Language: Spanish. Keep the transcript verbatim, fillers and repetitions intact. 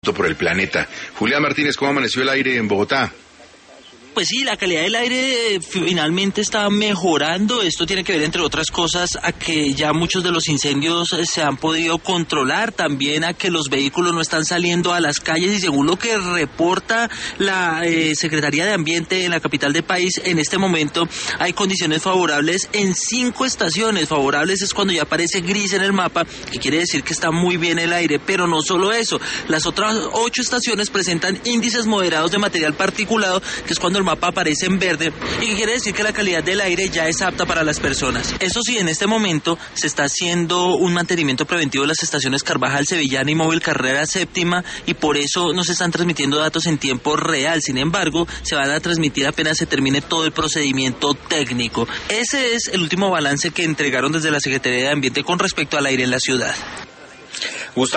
por el planeta. Julián Martínez, ¿cómo amaneció el aire en Bogotá? Pues sí, la calidad del aire finalmente está mejorando. Esto tiene que ver, entre otras cosas, a que ya muchos de los incendios se han podido controlar, también a que los vehículos no están saliendo a las calles, y según lo que reporta la eh, Secretaría de Ambiente en la capital del país, en este momento hay condiciones favorables en cinco estaciones. Favorables es cuando ya aparece gris en el mapa, que quiere decir que está muy bien el aire, pero no solo eso. Las otras ocho estaciones presentan índices moderados de material particulado, que es cuando el mapa aparece en verde, y que quiere decir que la calidad del aire ya es apta para las personas. Eso sí, en este momento se está haciendo un mantenimiento preventivo de las estaciones Carvajal, Sevillana y Móvil Carrera Séptima, y por eso no se están transmitiendo datos en tiempo real. Sin embargo, se van a transmitir apenas se termine todo el procedimiento técnico. Ese es el último balance que entregaron desde la Secretaría de Ambiente con respecto al aire en la ciudad. Gustavo